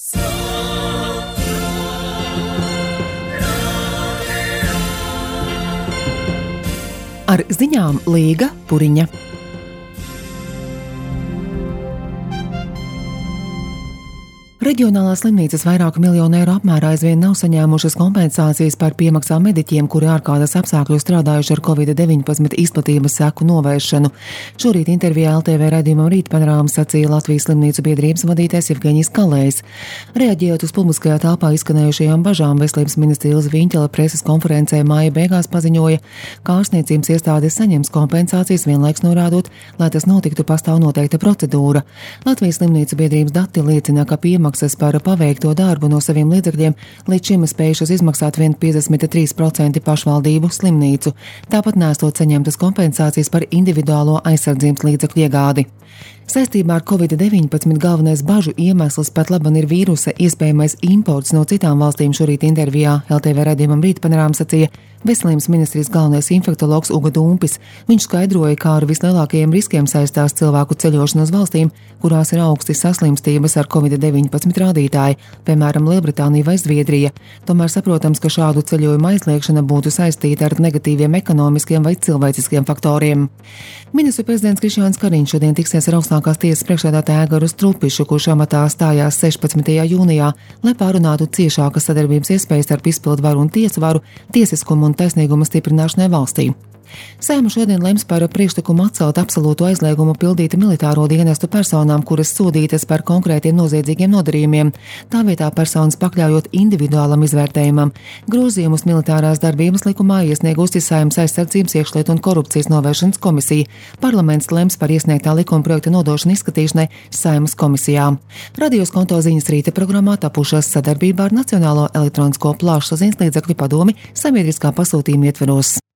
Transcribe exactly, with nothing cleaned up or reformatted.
Ar ziņām Līga Puriņa. Reģionālās slimnīcas vairāku miljonu eiro apmērā aizvien nav saņēmušas kompensācijas par piemaksām mediķiem, kuri ārkārtas apstākļos strādājuši ar covid deviņpadsmit izplatības seku novēršanu. Šorīt intervijā L T V raidījumam Rītpanorāma sacīja Latvijas slimnīcu biedrības vadītājs Jevgeņijs Kalējs. Reaģējot uz publiskajā telpā izskanējušajām bažām, veselības ministre Ilze Viņķele preses konferencē māja beigās paziņoja, ka ārstniecības iestādes saņems kompensācijas, vienlaiks norādot, lai tas notiktu, pastāv noteikta procedūra. Latvijas slimnīcu biedrības dati liecina, ka piemaksas par paveikto darbu no saviem līdzekļiem līdz šim spējušas izmaksāt vien piecdesmit trīs procenti pašvaldību slimnīcu, tāpat nesot saņemtas kompensācijas par individuālo aizsardzības līdzekļu iegādi. Saistībā ar covid deviņpadsmit galvenais bažu iemesls pat laban ir vīrusa iespējamais imports no citām valstīm. Šorīt intervijā L T V raidījumam Rītpanorāma sacīja veselības ministrijas galvenais infektologs Uga Dumpis. Viņš skaidroja, kā ar vislielākajiem riskiem saistās cilvēku ceļošana uz valstīm, kurās ir augsti saslimstības ar covid deviņpadsmit rādītāji, piemēram, Lielbritānija vai Zviedrija. Tomēr saprotams, ka šādu ceļojumu aizliekšana būtu saistīta ar negatīviem ekonomiskiem vai cilvēciskiem faktoriem. Ministru prezidents Krišjāns Kariņš šodien tiksies ar augstākās tiesas priekšsēdētāju Aigaru Strupišu, kurš amatā stājās sešpadsmitajā jūnijā, lai pārunātu ciešākas sadarbības iespējas starp izpildu varu un tiesu varu, tiesiskumu un taisnīguma stiprināšanai valstī. Saeima šodien lems par priekšlikumu atcelt absolūto aizliegumu pildīt militāro dienestu personām, kuras sodītas par konkrētiem noziedzīgiem nodarījumiem, tā vietā personas pakļaujot individuālam izvērtējumam. Grozījumus militārās darbības likumā iesniegusi Saeimas aizsardzības, iekšlietu un korupcijas novēršanas komisija. Parlaments lems par iesniegtā likuma projekta nodošanu izskatīšanai Saeimas komisijām. Radios konto ziņas rīta programmā tapušas sadarbībā ar Nacionālo elektronisko plašsaziņas līdzekļu padomi sabiedriskā pasūtījuma ietveros.